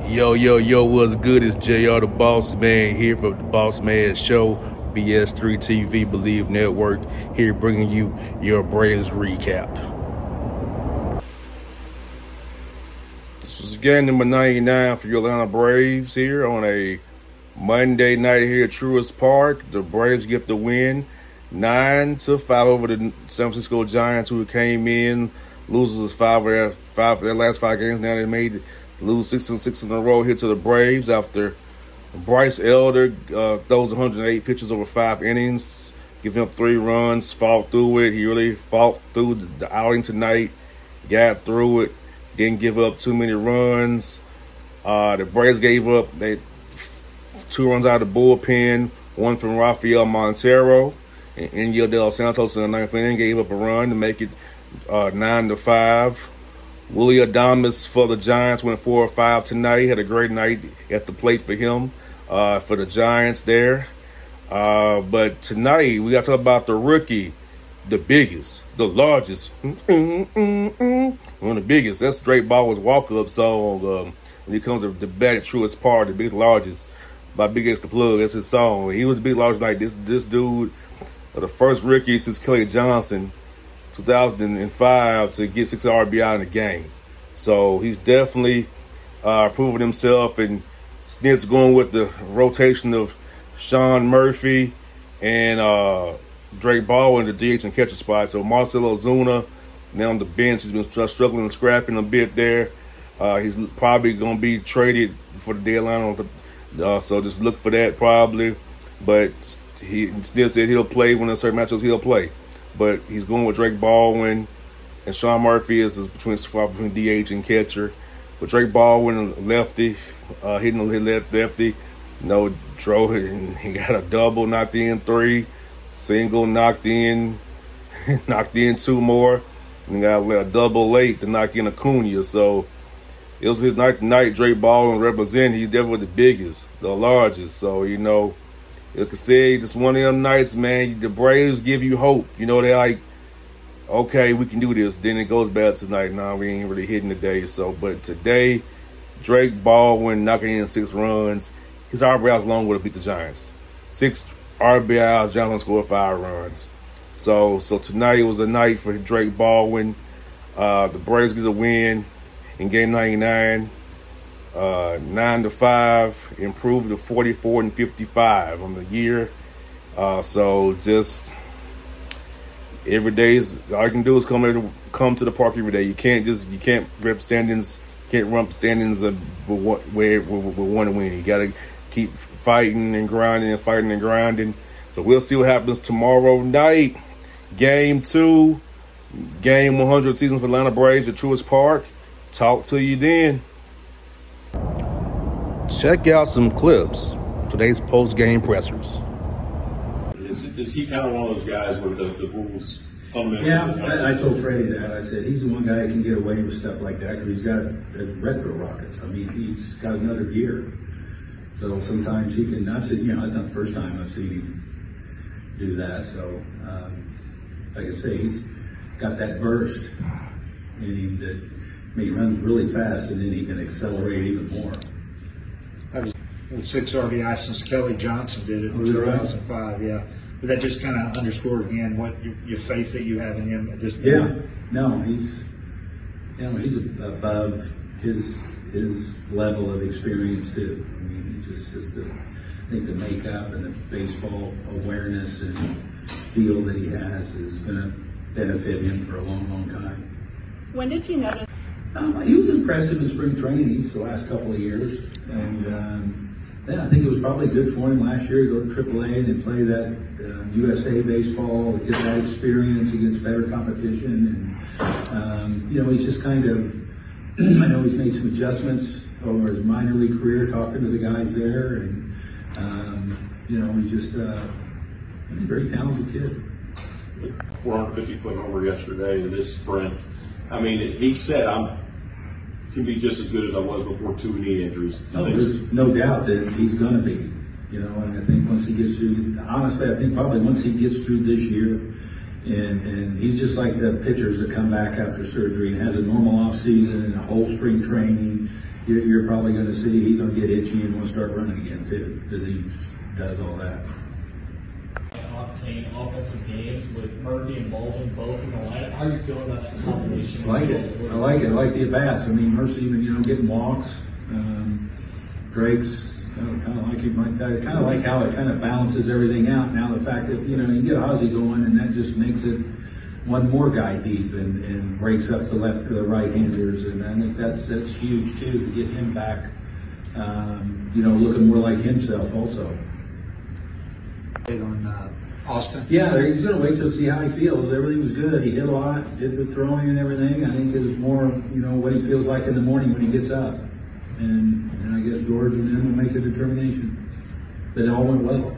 Yo, what's good? It's JR the Boss Man here from the Boss Man Show, BS3 TV, Believe Network, here bringing you your Braves recap. This is game number 99 for your Atlanta Braves here on a Monday night here at Truist Park. The Braves get the win 9-5 over the San Francisco Giants, who came in, loses five of their last 5 games. Now they made lose 6 in a row here to the Braves after Bryce Elder throws 108 pitches over 5 innings, giving up 3 runs, fought through it. He really fought through the outing tonight, got through it, didn't give up too many runs. The Braves gave up 2 runs out of the bullpen, 1 from Rafael Montero, and Indio de los Santos in the 9th inning gave up a run to make it 9-5. Willy Adames for the Giants went 4 or 5 tonight. Had a great night at the plate for him, for the Giants there. But tonight, we got to talk about the rookie, the biggest, the largest. One of the biggest. That's Drake Baldwin's walk-up song when he comes to the bat at Truist Park, the biggest, largest, by Big X the Plug. That's his song. He was the big, largest night. This dude, the first rookie since Kelly Johnson, 2005, to get 6 RBI in a game. So he's definitely proven himself, and Snit's going with the rotation of Sean Murphy and Drake Baldwin, the DH and catcher spot. So Marcell Ozuna now on the bench. He's been struggling and scrapping a bit there. He's probably going to be traded for the deadline, so just look for that probably. But Snit said he'll play when in certain matchups he'll play. But he's going with Drake Baldwin, and Sean Murphy is between DH and catcher. But Drake Baldwin, lefty, hitting the lefty, drove it, and he got a double, knocked in 3, single, knocked in 2 more, and got a double late to knock in Acuna. So it was his night tonight. Drake Baldwin representing. He's definitely the biggest, the largest. So, like I said, just one of them nights, man. The Braves give you hope. They're like, okay, we can do this. Then it goes bad tonight. Nah, we ain't really hitting today. So, but today, Drake Baldwin knocking in 6 runs. His RBIs alone would have beat the Giants. 6 RBIs, Giants scored 5 runs. So tonight was a night for Drake Baldwin. The Braves get a win in game 99. 9-5, improved to 44-55 on the year. So just every day all you can do is come to the park every day. You can't rip standings, rump standings where we want to win. You got to keep fighting and grinding. So we'll see what happens tomorrow night. Game 2, game 100 season for Atlanta Braves at Truist Park. Talk to you then. Check out some clips of today's post-game pressers. Is he kind of one of those guys where the rules fundamentally? Yeah, I told Freddie that. I said he's the one guy that can get away with stuff like that because he's got retro rockets. I mean, he's got another gear. So sometimes he can. I said, that's not the first time I've seen him do that. So, like I say, he's got that burst in him that he runs really fast and then he can accelerate even more. With 6 RBI since Kelly Johnson did it in 2005, yeah. But that just kind of underscored again what your faith that you have in him at this point. Yeah, no, he's above his level of experience too. I mean, he's just I think the makeup and the baseball awareness and feel that he has is going to benefit him for a long, long time. When did you notice? He was impressive in spring training the last couple of years, and then I think it was probably good for him last year to go to AAA and then play that USA baseball, get that experience against better competition, and he's just kind of. I know he's made some adjustments over his minor league career, talking to the guys there, and he's just he's a very talented kid. 450-foot homer yesterday in this sprint. I mean, he said, can be just as good as I was before 2 knee injuries. There's no doubt that he's going to be, and I think once he gets through, honestly, I think probably once he gets through this year, and he's just like the pitchers that come back after surgery and has a normal off season and a whole spring training you're probably going to see he's going to get itchy and want to start running again too, because he does all that. Octane offensive games with Murphy and Baldwin both in the lineup. How are you feeling about that combination? I like it. I like it. I like the at-bats. I mean, Mercy, getting walks. Drake's kind of like him like that. Kind of like how it kind of balances everything out. Now the fact that, you get Ozzie going, and that just makes it one more guy deep and breaks up the left or the right-handers. And I think that's huge too, to get him back, looking more like himself also. On Austin? Yeah, he's going to wait to see how he feels. Everything was good. He hit a lot, did the throwing and everything. I think it was more, what he feels like in the morning when he gets up. And I guess George and them will make a determination. But it all went well.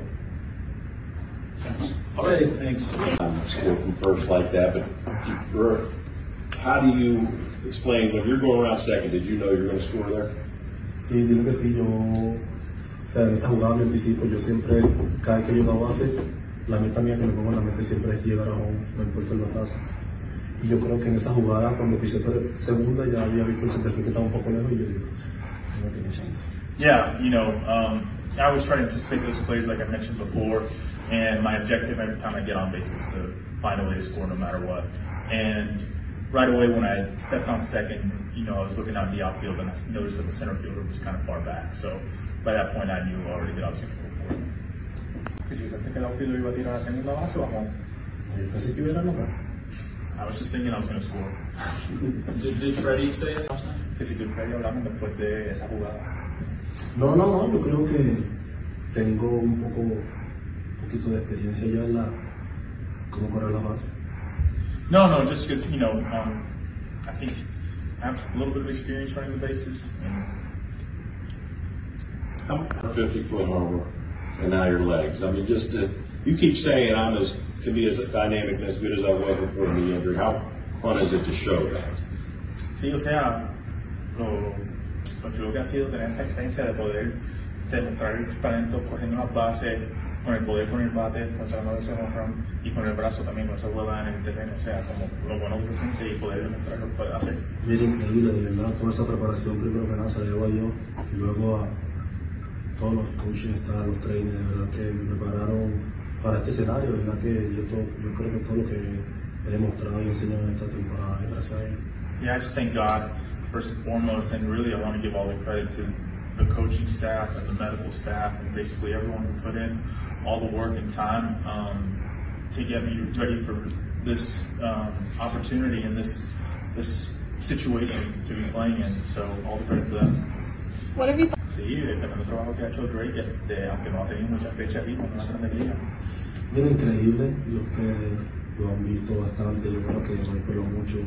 Okay, thanks. Score from first like that, but how do you explain when you're going around second? Did you know you were going to score there? Sí, digo que sí, en esa jugada me anticipo, yo siempre, cada vez que yo hago base, la meta mía que me pongo en la mente siempre es llegar a home, no importa el batazo. Y yo creo que en esa jugada, cuando pisé segunda, ya había visto el centerfield que estaba un poco lejos y yo digo, no tiene chance. Yeah, I always try to anticipate those plays like I mentioned before, and my objective every time I get on base is to find a way to score no matter what. And right away when I stepped on second, I was looking out in the outfield and I noticed that the center fielder was kind of far back. So by that point I knew already that I was going to go for it. ¿Y si pensaste que el outfielder iba a tirar a segunda base o a home? Yo pensé que iba a anotar. I was just thinking I was going to score. Did Freddie say it last night? Que si tú Freddie hablando después de esa jugada. No, yo creo que tengo un poquito de experiencia ya en cómo correr la base. No, just because, I think I have a little bit of experience running the bases. I'm 50-foot homer, and now your legs. I mean, you keep saying can be as dynamic and as good as I was before the knee injury. How fun is it to show that? Sí, o sea, lo chulo que ha sido tener esta experiencia de poder demostrar el talento cogiendo las bases, con el poder con el bate, sacando ese home y con el brazo también, con esa huevada en el terreno, o sea, como lo bueno que se siente y poder demostrar lo que puede hacer. Mira, increíble, de verdad, toda esa preparación, primero que nada se la debo a Dios, y luego a todos los coaches, los trainers, de verdad que me prepararon para este escenario, de verdad que yo creo que todo lo que he demostrado y enseñado en esta temporada es gracias a ellos. Yeah, I just thank God first and foremost, and really I want to give all the credit to the coaching staff and the medical staff and basically everyone who put in all the work and time to get me ready for this opportunity and this situation to be playing in. So all the credit to them. What have you thought? Sí, el tremendo trabajo que ha hecho Drake, aunque no ha tenido muchas fechas aquí con la Grande Liga. Mira, increíble, y ustedes lo han visto bastante, yo creo que Michael lo mucho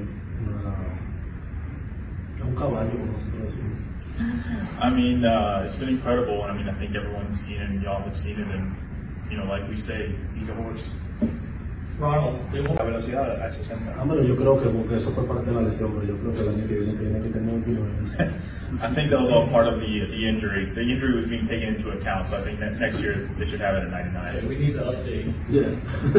un caballo, como nosotros decimos. I mean, it's been incredible, and I think everyone's seen it, and y'all have seen it, and like we say, he's a horse. Ronald, La velocidad a 60. Pero yo creo que porque eso fue parte de la lesión, pero yo creo que el año que viene tiene que tener 29. I think that was all part of the injury. The injury was being taken into account, so I think next year they should have it at 99. we need the update. Yeah.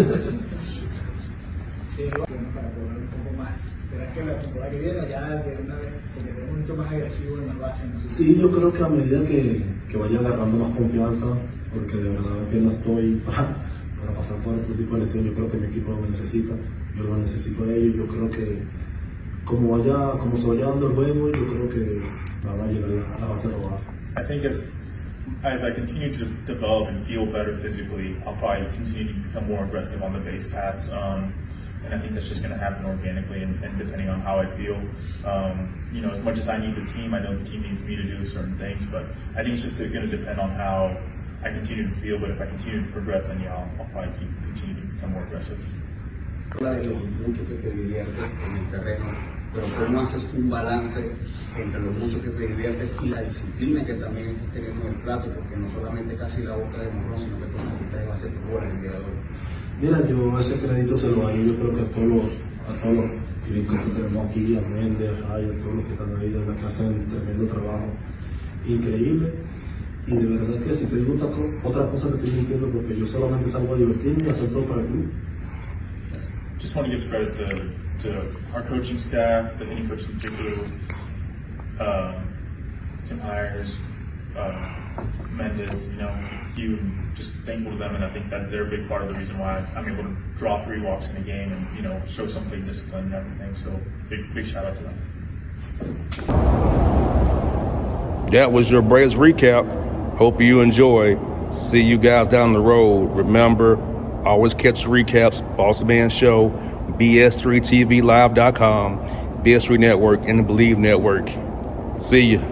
Para cobrar un poco más. ¿Esperas que la temporada que viene ya de una vez, porque tenemos mucho más agresivo en las bases? Sí, yo creo que a medida que vaya agarrando más confianza, porque de verdad que no estoy para pasar por otro tipo de lesión, yo creo que mi equipo lo necesita, yo lo necesito a ellos, yo creo que como se vaya dando el juego, yo creo que va a llegar a la base robada. I think as I continue to develop and feel better physically, I'll probably continue to become more aggressive on the base paths. And I think that's just going to happen organically and depending on how I feel. As much as I need the team, I know the team needs me to do certain things, but I think it's just going to depend on how I continue to feel. But if I continue to progress, then I'll probably continue to become more aggressive. Habla de lo mucho que te diviertes en el terreno, pero ¿cómo haces un balance entre lo mucho que te diviertes y la disciplina que también estás teniendo en el plato? Porque no solamente casi la boca de morrón, sino que tú una quita de base por bola el día de hoy. Mira, yo ese crédito se lo doy, yo creo que a todos los gringos que tenemos aquí, a Méndez, a Raya, a todos los que están ahí, de verdad que hacen un tremendo trabajo, increíble. Y de verdad que si te digo otra cosa que estoy mintiendo, porque yo solamente salgo a divertirme y hacer todo para el club. Just want to give credit to our coaching staff, the hitting coach in particular, Myers, Mendez, Hugh, just thankful to them, and I think that they're a big part of the reason why I'm able to draw 3 walks in a game and show some plate discipline and everything. So big shout out to them. That was your Braves recap. Hope you enjoy. See you guys down the road. Remember, always catch the recaps. Boss Man Show, BS3TVLive.com, BS3 Network, and the Believe Network. See you.